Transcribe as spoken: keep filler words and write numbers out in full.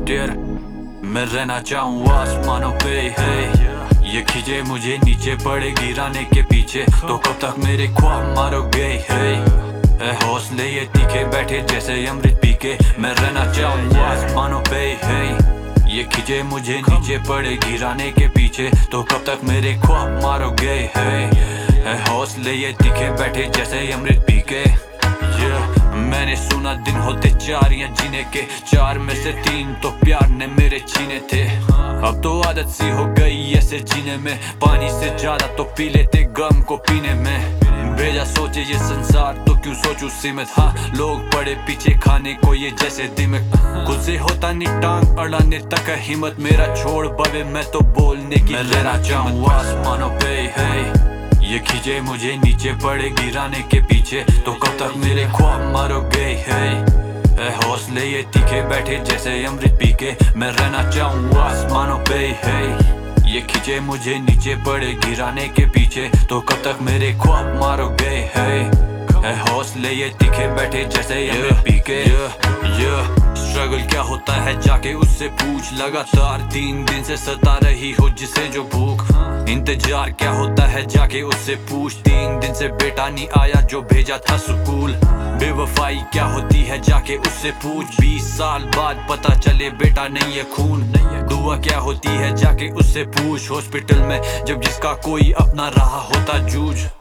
Dear, मैं रहना चाहूँ आसमानों पे है। ये खींचे मुझे नीचे पड़े गिराने के पीछे, तो कब तक मेरे ख्वाब मारोगे है। हौसले ये तीखे बैठे जैसे अमृत पी के, मैं रहना चाहूँ आसमानों पे है। ये खींचे मुझे नीचे पड़े गिराने के पीछे, तो कब तक मेरे ख्वाब मारोगे है। हौसले ये तीखे बैठे जैसे अमृत पी के। मैंने सुना दिन होते चार या जीने के, चार में से तीन तो प्यार ने मेरे छीने थे। अब तो आदत सी हो गई ऐसे जीने में, पानी से ज्यादा तो पी लेते गम को पीने में। भेजा सोचे ये संसार तो क्यों सोचूं सीमित, हाँ लोग पड़े पीछे खाने को ये जैसे दिमक। खुद से होता नहीं टांग अड़ाने तक हिम्मत, मेरा छोड़ बवे मैं तो बोलने की। मैं रहना चाहूँ आसमानों पे है। ये खींचे मुझे नीचे पड़े गिराने के पीछे, तो कब तक मेरे ख्वाब मारोगे है। हौसले ये तीखे बैठे जैसे अमृत पी के, मैं रहना चाहूँ आसमानों पे है। ये खींचे मुझे नीचे पड़े गिराने के पीछे, तो कब तक मेरे ख्वाब मारोगे है। हौसले ये तीखे बैठे जैसे अमृत पी के। स्ट्रगल क्या होता है जाके उससे पूछ, लगातार तीन दिन से सता रही हो जिसे जो भूख। इंतजार क्या होता है जाके उससे पूछ, तीन दिन से बेटा नहीं आया जो भेजा था स्कूल। बेवफाई क्या होती है जाके उससे पूछ, बीस साल बाद पता चले बेटा नहीं है खून। दुआ क्या होती है जाके उससे पूछ, हॉस्पिटल में जब जिसका कोई अपना रहा होता जूझ।